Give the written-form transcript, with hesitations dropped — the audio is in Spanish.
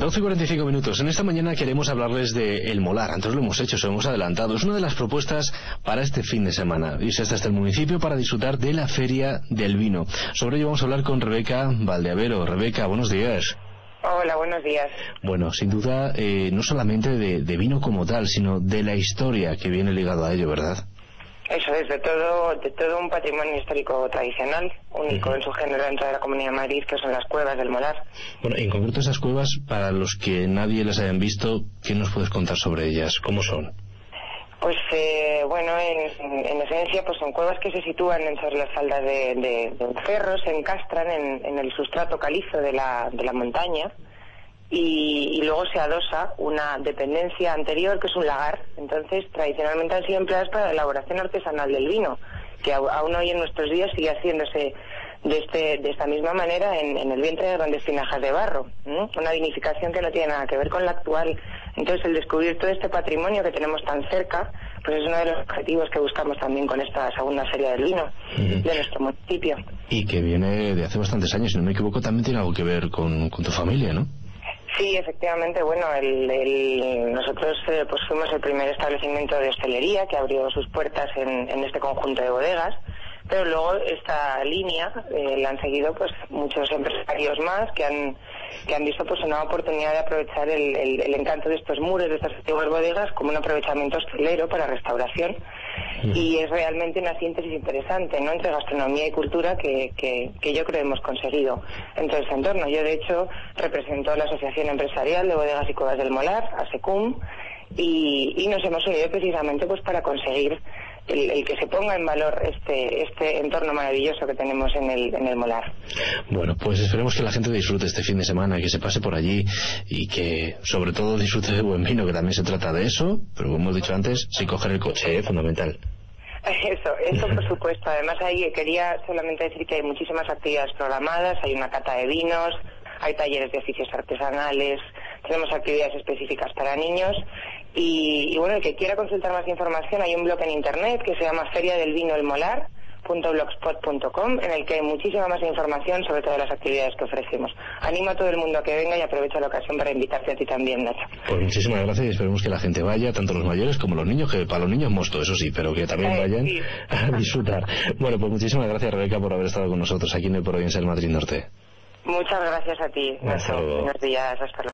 12:45. En esta mañana queremos hablarles de El Molar. Antes lo hemos hecho, se lo hemos adelantado. Es una de las propuestas para este fin de semana. Irse hasta el municipio para disfrutar de la Feria del Vino. Sobre ello vamos a hablar con Rebeca Valdeavero. Rebeca, buenos días. Hola, buenos días. Bueno, sin duda, no solamente de vino como tal, sino de la historia que viene ligado a ello, ¿verdad? Eso es, de todo un patrimonio histórico tradicional, único en su género dentro de la Comunidad de Madrid, que son las cuevas del Molar. Bueno, en concreto esas cuevas, para los que nadie las hayan visto, ¿qué nos puedes contar sobre ellas? ¿Cómo son? Pues bueno, en esencia, pues son cuevas que se sitúan sobre las faldas de un cerro, se encastran en el sustrato calizo de la montaña. Y luego se adosa una dependencia anterior que es un lagar. Entonces tradicionalmente han sido empleadas para la elaboración artesanal del vino, que aún hoy en nuestros días sigue haciéndose de esta misma manera en el vientre de grandes tinajas de barro, ¿no? Una vinificación que no tiene nada que ver con la actual. Entonces el descubrir todo este patrimonio que tenemos tan cerca, pues es uno de los objetivos que buscamos también con esta segunda Feria del Vino de nuestro municipio. Y que viene de hace bastantes años, si no me equivoco, también tiene algo que ver con tu familia, ¿no? Sí, efectivamente. Bueno, nosotros pues fuimos el primer establecimiento de hostelería que abrió sus puertas en este conjunto de bodegas, pero luego esta línea la han seguido pues muchos empresarios más que han visto pues una oportunidad de aprovechar el encanto de estos muros, de estas antiguas bodegas, como un aprovechamiento hostelero para restauración. Y es realmente una síntesis interesante, ¿no?, entre gastronomía y cultura que yo creo hemos conseguido en todo ese entorno. Yo, de hecho, represento a la Asociación Empresarial de Bodegas y Cuevas del Molar, ASECUM, y nos hemos unido precisamente pues para conseguir el que se ponga en valor este entorno maravilloso que tenemos en el Molar. Bueno, pues esperemos que la gente disfrute este fin de semana, que se pase por allí y que sobre todo disfrute de buen vino, que también se trata de eso, pero como hemos dicho antes, sin coger el coche, fundamental. Eso por supuesto. Además ahí quería solamente decir que hay muchísimas actividades programadas, hay una cata de vinos, hay talleres de oficios artesanales, tenemos actividades específicas para niños y bueno, el que quiera consultar más información, hay un blog en internet que se llama feriadelvinoelmolar.blogspot.com, en el que hay muchísima más información sobre todas las actividades que ofrecemos. Animo a todo el mundo a que venga y aprovecho la ocasión para invitarte a ti también, Nacho. Pues muchísimas gracias y esperemos que la gente vaya, tanto los mayores como los niños, que para los niños mosto, eso sí, pero que también vayan a disfrutar. Bueno, pues muchísimas gracias, Rebeca, por haber estado con nosotros aquí en el Provincia del Madrid Norte. Muchas gracias a ti, Nacho. Buenos días, hasta luego.